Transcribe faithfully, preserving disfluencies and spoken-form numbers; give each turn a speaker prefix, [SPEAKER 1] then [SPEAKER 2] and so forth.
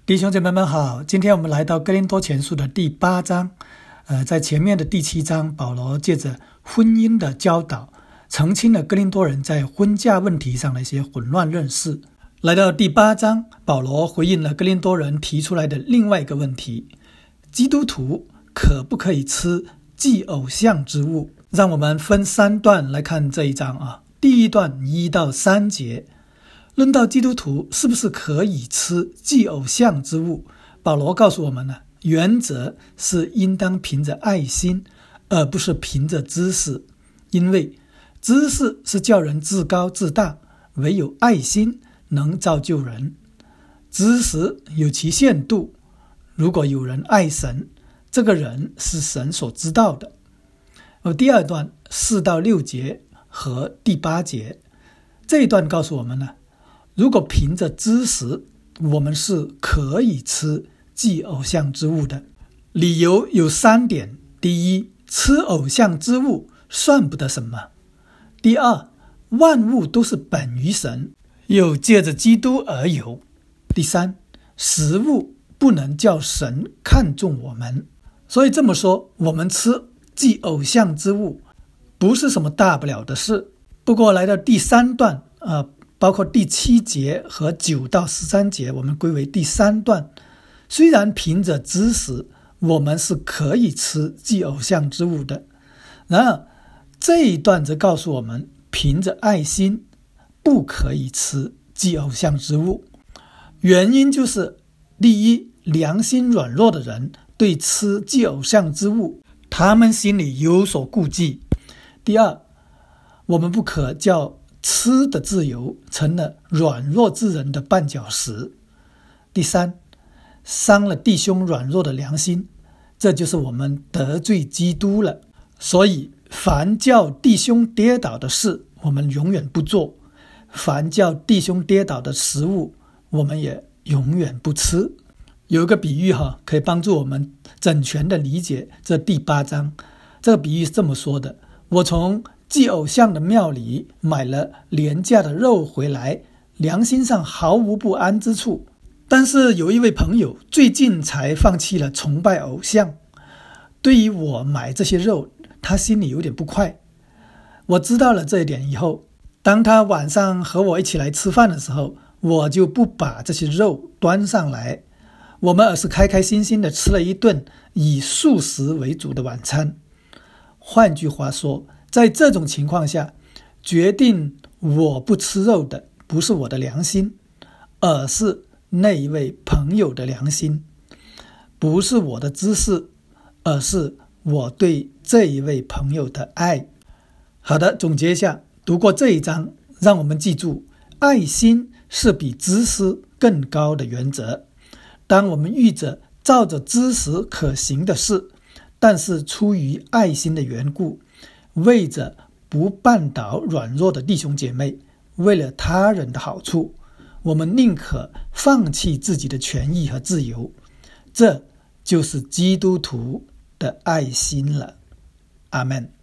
[SPEAKER 1] 弟兄姐妹们好，今天我们来到哥林多前书的第八章。呃，在前面的第七章，保罗借着婚姻的教导，澄清了哥林多人在婚嫁问题上的一些混乱认识。来到第八章，保罗回应了哥林多人提出来的另外一个问题：基督徒可不可以吃祭偶像之物？让我们分三段来看这一章啊。第一段一到三节，论到基督徒是不是可以吃祭偶像之物，保罗告诉我们呢，原则是应当凭着爱心，而不是凭着知识，因为知识是叫人自高自大，唯有爱心能造就人。知识有其限度，如果有人爱神，这个人是神所知道的。而第二段四到六节和第八节，这一段告诉我们呢，如果凭着知识，我们是可以吃祭偶像之物的。理由有三点：第一，吃偶像之物算不得什么；第二，万物都是本于神，又借着基督而有；第三，食物不能叫神看重我们。所以这么说，我们吃祭偶像之物不是什么大不了的事。不过来到第三段呃包括第七节和九到十三节，我们归为第三段。虽然凭着知识，我们是可以吃祭偶像之物的，然而这一段则告诉我们，凭着爱心不可以吃祭偶像之物。原因就是：第一，良心软弱的人对吃祭偶像之物，他们心里有所顾忌；第二，我们不可叫吃的自由成了软弱之人的绊脚石；第三，伤了弟兄软弱的良心，这就是我们得罪基督了。所以凡叫弟兄跌倒的事，我们永远不做；凡叫弟兄跌倒的食物，我们也永远不吃。有一个比喻哈，可以帮助我们整全的理解这第八章。这个比喻是这么说的：我从祭偶像的庙里买了廉价的肉回来，良心上毫无不安之处。但是有一位朋友最近才放弃了崇拜偶像，对于我买这些肉，他心里有点不快。我知道了这一点以后，当他晚上和我一起来吃饭的时候，我就不把这些肉端上来，我们而是开开心心的吃了一顿以素食为主的晚餐。换句话说，在这种情况下，决定我不吃肉的不是我的良心，而是那一位朋友的良心；不是我的知识，而是我对这一位朋友的爱。好的，总结一下，读过这一章，让我们记住，爱心是比知识更高的原则。当我们遇着照着知识可行的事，但是出于爱心的缘故，为着不绊倒软弱的弟兄姐妹，为了他人的好处，我们宁可放弃自己的权益和自由。这就是基督徒的爱心了。阿们。